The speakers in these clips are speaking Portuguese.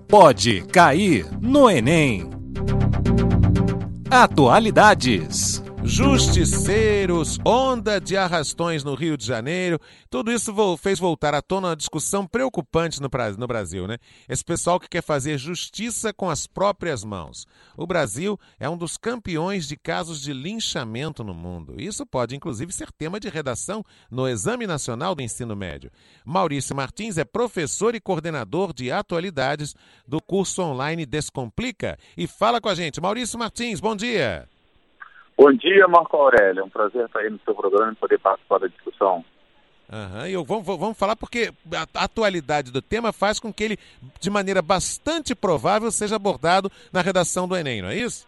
Pode cair no Enem. Atualidades. Justiceiros, onda de arrastões no Rio de Janeiro, tudo isso fez voltar à tona uma discussão preocupante no Brasil, né? Esse pessoal que quer fazer justiça com as próprias mãos. O Brasil é um dos campeões de casos de linchamento no mundo. Isso pode, inclusive, ser tema de redação no Exame Nacional do Ensino Médio. Maurício Martins é professor e coordenador de atualidades do curso online Descomplica e fala com a gente. Maurício Martins, bom dia. Bom dia, Marco Aurélio. É um prazer estar aí no seu programa e poder participar da discussão. Vamos falar porque a atualidade do tema faz com que ele, de maneira bastante provável, seja abordado na redação do Enem, não é isso?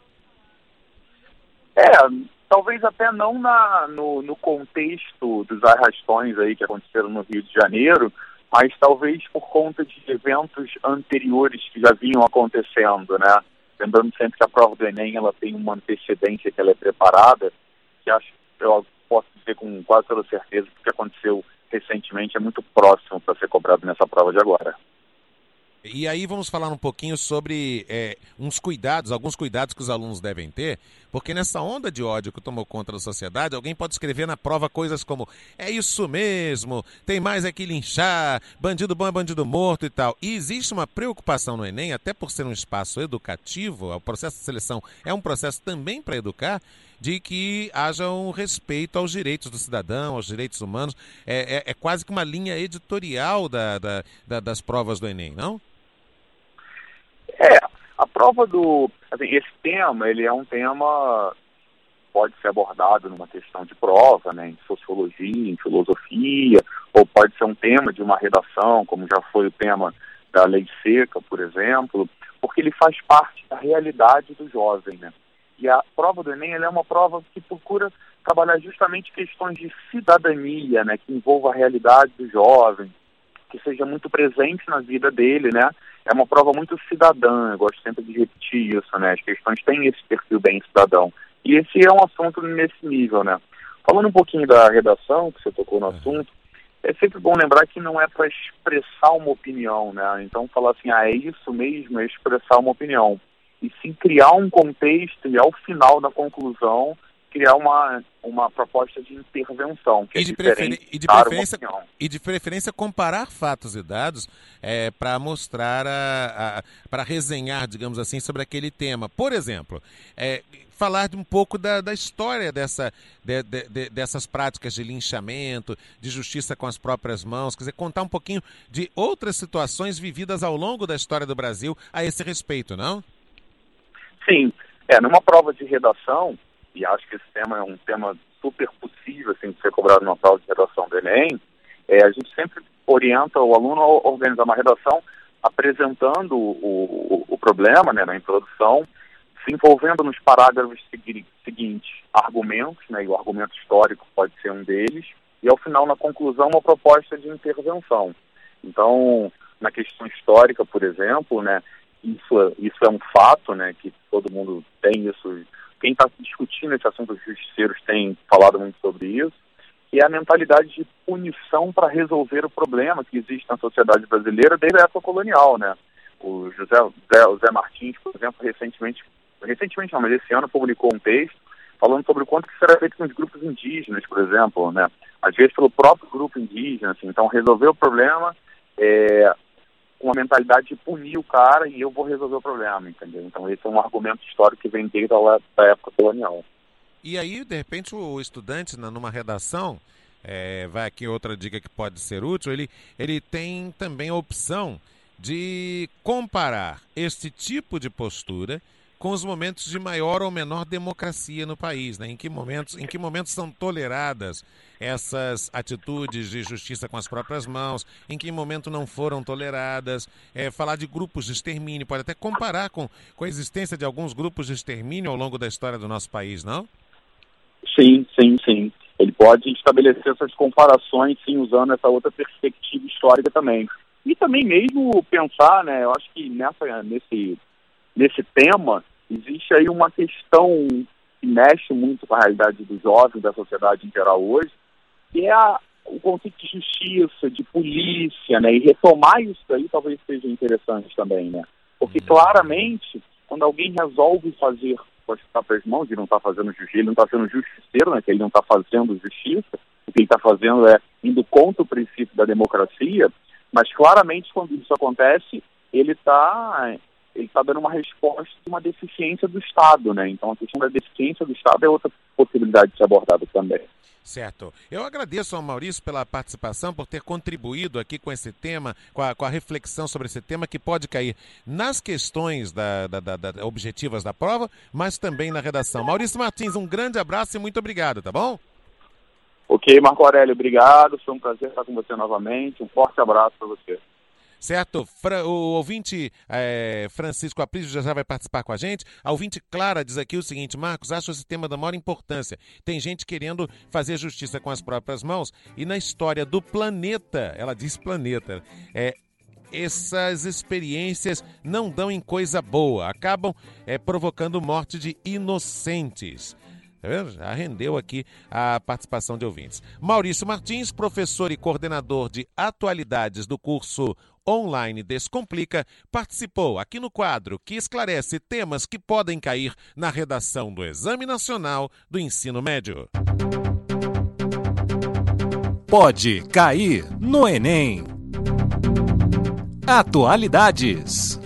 Talvez até não no contexto dos arrastões aí que aconteceram no Rio de Janeiro, mas talvez por conta de eventos anteriores que já vinham acontecendo, né? Lembrando sempre que a prova do Enem ela tem uma antecedência que ela é preparada, que eu posso dizer com quase toda certeza que o que aconteceu recentemente é muito próximo para ser cobrado nessa prova de agora. E aí vamos falar um pouquinho sobre alguns cuidados que os alunos devem ter, porque nessa onda de ódio que tomou conta da sociedade, alguém pode escrever na prova coisas como é isso mesmo, tem mais é que linchar, bandido bom é bandido morto e tal. E existe uma preocupação no Enem, até por ser um espaço educativo, o processo de seleção é um processo também para educar, de que haja um respeito aos direitos do cidadão, aos direitos humanos. É quase que uma linha editorial das provas do Enem, não? A prova esse tema, ele é um tema pode ser abordado numa questão de prova, né, em sociologia, em filosofia, ou pode ser um tema de uma redação, como já foi o tema da Lei Seca, por exemplo, porque ele faz parte da realidade do jovem, né? E a prova do Enem ela é uma prova que procura trabalhar justamente questões de cidadania, né, que envolva a realidade do jovem, que seja muito presente na vida dele, né? É uma prova muito cidadã, eu gosto sempre de repetir isso, né? As questões têm esse perfil bem cidadão. E esse é um assunto nesse nível, né? Falando um pouquinho da redação, que você tocou no assunto, é sempre bom lembrar que não é para expressar uma opinião, né? Então falar assim, é isso mesmo, é expressar uma opinião. E sim criar um contexto e ao final da conclusão criar uma proposta de intervenção, que e de preferência comparar fatos e dados para mostrar, para resenhar, digamos assim, sobre aquele tema. Por exemplo, falar um pouco da história dessas práticas de linchamento, de justiça com as próprias mãos, quer dizer, contar um pouquinho de outras situações vividas ao longo da história do Brasil a esse respeito, não? Sim, numa prova de redação, e acho que esse tema é um tema super possível assim, de ser cobrado numa prova de redação do Enem, a gente sempre orienta o aluno a organizar uma redação apresentando o problema, né, na introdução, se envolvendo nos parágrafos seguintes argumentos, né, e o argumento histórico pode ser um deles, e ao final, na conclusão, uma proposta de intervenção. Então, na questão histórica, por exemplo, né, isso é um fato, né, que todo mundo tem isso. Quem está discutindo esse assunto dos justiceiros tem falado muito sobre isso, que é a mentalidade de punição para resolver o problema que existe na sociedade brasileira desde a época colonial, né? O José Martins, por exemplo, recentemente não, mas esse ano publicou um texto falando sobre o quanto que será feito com os grupos indígenas, por exemplo, né? Às vezes pelo próprio grupo indígena, assim. Então resolver o problema com a mentalidade de punir o cara e eu vou resolver o problema, entendeu? Então esse é um argumento histórico que vem desde a época colonial. E aí, de repente, o estudante, numa redação, vai aqui outra dica que pode ser útil, ele tem também a opção de comparar este tipo de postura com os momentos de maior ou menor democracia no país, né? Em que momentos são toleradas essas atitudes de justiça com as próprias mãos, em que momento não foram toleradas, falar de grupos de extermínio, pode até comparar com a existência de alguns grupos de extermínio ao longo da história do nosso país, não? Sim. Ele pode estabelecer essas comparações, sim, usando essa outra perspectiva histórica também. E também mesmo pensar, né, eu acho que nesse tema, existe aí uma questão que mexe muito com a realidade dos jovens, da sociedade em geral hoje, que é o conceito de justiça, de polícia, né? E retomar isso aí talvez seja interessante também, né? Porque claramente, quando alguém resolve fazer com as próprias mãos, e não está fazendo justiça, ele não está sendo justiceiro, né, que ele não está fazendo justiça, o que ele está fazendo é indo contra o princípio da democracia, mas claramente quando isso acontece, ele está dando uma resposta a uma deficiência do Estado, né? Então a questão da deficiência do Estado é outra possibilidade de ser abordada também. Certo. Eu agradeço ao Maurício pela participação, por ter contribuído aqui com esse tema, com a reflexão sobre esse tema que pode cair nas questões objetivas da prova, mas também na redação. Maurício Martins, um grande abraço e muito obrigado, tá bom? Ok, Marco Aurélio, obrigado. Foi um prazer estar com você novamente. Um forte abraço para você. Certo, o ouvinte Francisco Aprígio já vai participar com a gente. A ouvinte Clara diz aqui o seguinte: Marcos, acho esse tema da maior importância. Tem gente querendo fazer justiça com as próprias mãos e na história do planeta, ela diz planeta, essas experiências não dão em coisa boa, acabam provocando morte de inocentes. Tá vendo? Já rendeu aqui a participação de ouvintes. Maurício Martins, professor e coordenador de atualidades do curso online Descomplica, participou aqui no quadro que esclarece temas que podem cair na redação do Exame Nacional do Ensino Médio. Pode cair no Enem. Atualidades.